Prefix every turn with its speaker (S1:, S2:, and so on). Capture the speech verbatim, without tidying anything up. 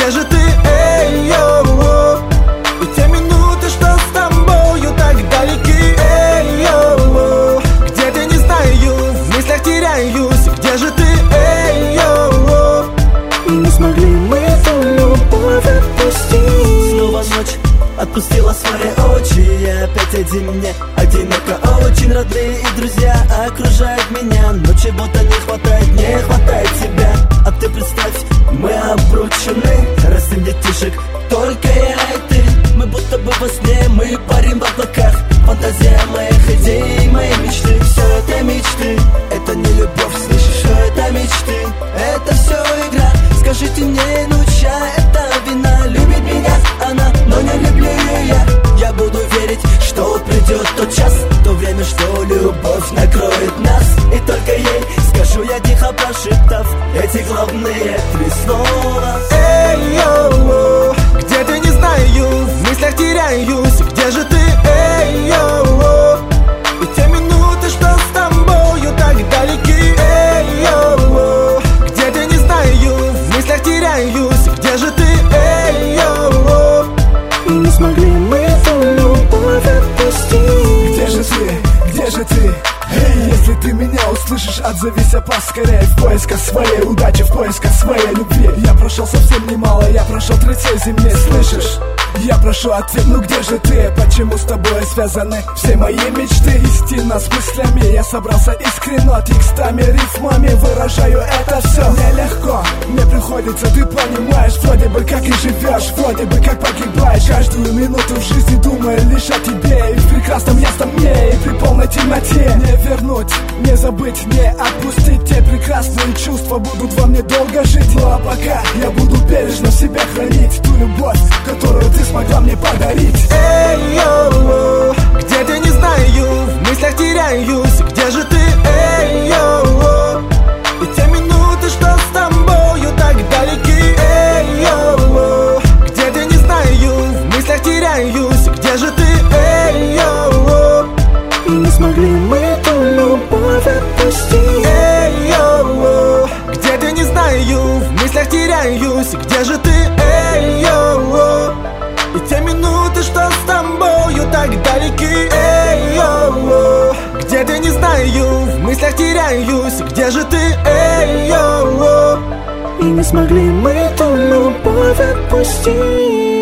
S1: где же ты, эй, йоу? И те минуты, что с тобою так далеки, эй, йоу. Где-то не знаю, в мыслях теряюсь, где же ты, эй, йоу?
S2: И не смогли мы эту любовь отпустить.
S3: Снова ночь отпустила свои очи, я опять один мне одиноко. Очень родные и друзья окружают меня, но чего-то не хватает, не хватает тебя. А ты представь, мы обручены, растим детишек, только я и ты. Мы будто бы во сне, мы парим в облаках. Фантазия моих идей, мои мечты. Все это мечты, это не любовь, слышишь? Все это мечты, это все игра. Скажите мне, ну чья это вина? Любит меня она, но не люблю ее я. Я буду верить, что придет тот час, то время, что любовь накроет нас. И только ей скажу я, тихо прошептав эти главные три слова.
S1: Эй, йоу, где-то не знаю, в мыслях теряюсь, где же ты, эй, йоу? И те минуты, что с тобою так далеки, эй, йоу. Где-то не знаю, в мыслях теряюсь, где же ты, эй, йоу?
S2: И не смогли мы эту любовь отпустить.
S4: Где же ты, где же ты? Эй, если ты меня услышишь, отзовись, а поскорее. В поисках своей удачи, в поисках своей любви. Я прошел совсем немало, я прошел третьей земли, слышишь? Я прошу ответ, ну где же ты? Почему с тобой связаны все мои мечты? Истинно с мыслями я собрался искренно, текстами, рифмами выражаю это все. Мне легко, мне приходится, ты понимаешь, вроде бы как и живешь, вроде бы как погибаешь. Каждую минуту в жизни думаю лишь о тебе, и в прекрасном ясном мне, и при полной темноте. Не вернуть, не забыть, не отпустить те прекрасные чувства будут во мне долго жить. Ну а пока я буду бережно себя хранить ту любовь, которую ты смогла мне подарить.
S1: Эй, йоу, где-то не знаю, в мыслях теряюсь, где же ты, эй, йоу? И те минуты, что с тобою так далеки, эй, йоу. Где-то не знаю, в мыслях теряюсь, где же ты, эй, йоу?
S2: И не смогли мы эту любовь отпустить.
S1: Эй, йоу, где-то не знаю, в мыслях теряюсь, где же ты, эй, йоу? И те минуты, что с тобою так далеки, эй, йоу. Где-то не знаю, в мыслях теряюсь, где же ты, эй, йоу?
S2: И не смогли мы эту любовь отпустить.